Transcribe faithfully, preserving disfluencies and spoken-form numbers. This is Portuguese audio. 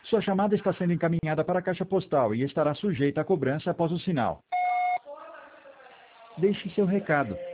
Sua chamada está sendo encaminhada para a caixa postal e estará sujeita a cobrança após o sinal. Deixe seu recado.